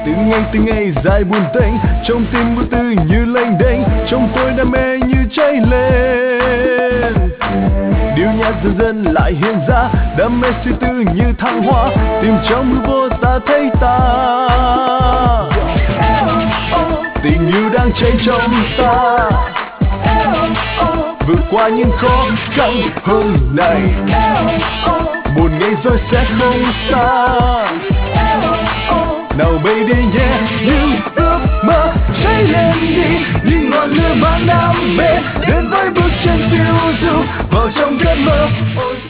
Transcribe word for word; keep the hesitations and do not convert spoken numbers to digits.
Từng ngày từng ngày dài buồn tênh, trong tim vô tư như lênh đênh, trong tôi đam mê như cháy lên. Điệu nhạc dần dần lại hiện ra, đam mê suy tư như thăng hoa, tìm trong hư vô ta thấy ta. Tình yêu đang cháy trong ta, vượt qua những khó khăn hôm nay, một ngày rồi sẽ không xa. Nào bay đi nhé, những ước mơ cháy lên đi, những ngọn lửa mang đam mê đến với bước chân phiêu du vào trong giấc mơ.